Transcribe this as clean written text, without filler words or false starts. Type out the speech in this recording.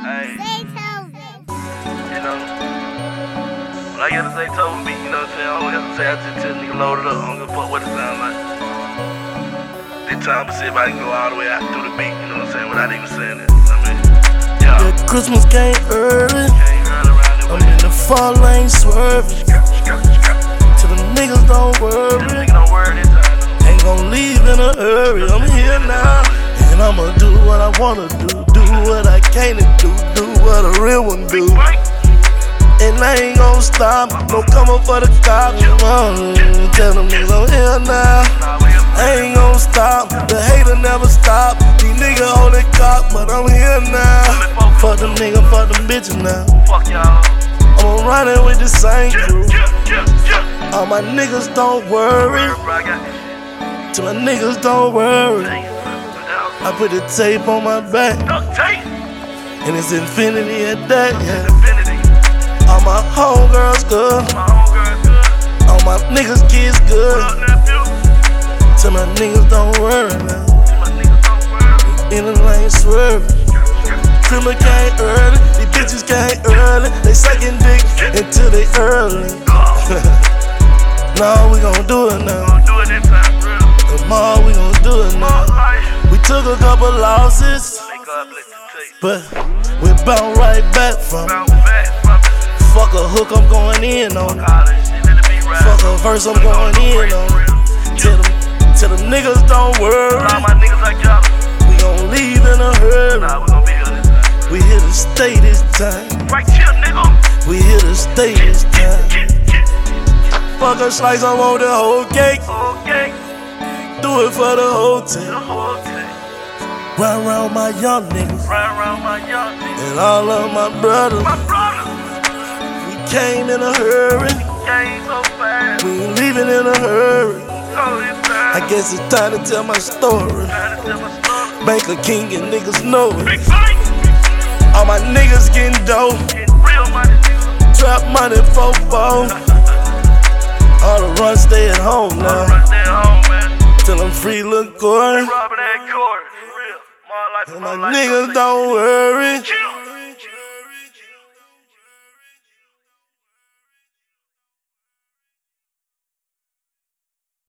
Hey. You know, when I get to say Tobin beat, you know what I'm saying? I don't have to say, I just tell nigga load it up. I don't give a fuck what it sound like. This time, see if I can go all the way out through the beat, you know what I'm saying? Without even saying it. I mean, yeah. The Christmas came early. I'm in the fall lane swerving. Till the niggas don't worry. Ain't gon' leave in a hurry. I'm here now, and I'ma do what I wanna do. Do what I can't do. Do what a real one do. And I ain't gon' stop. No coming for the cops. Tell them niggas I'm here now. I ain't gon' stop. The hater never stop. These niggas hold it cock, but I'm here now. Fuck them niggas, fuck them bitches now. Fuck y'all. I'm running with the same crew. All my niggas don't worry. Till my niggas don't worry. I put the tape on my back, and it's infinity at that, yeah. All my homegirls good. All my niggas kids good. Till my niggas don't worry now. In the lane swerving. Criminal came early, these bitches came early. They sucking dick until they early. Nah, we gon' do it now. Tomorrow we gon' do it now. We took a couple losses, but we bounce right back from it. Fuck a hook, I'm going in on it. Fuck a verse, I'm going in on it. Till the niggas don't worry. We gon' leave in a hurry. We here to stay this time. We here to stay this time. Fuck a slice, I want the whole cake. Do it for the whole team. Run around my young niggas and all of my brothers. We came in a hurry. We ain't leaving in a hurry. I guess it's time to tell my story. Banker King and niggas know it. All my niggas getting dope. Trap money, fofo. All the runs stay at home now. Till I'm free, look good. And my niggas don't worry.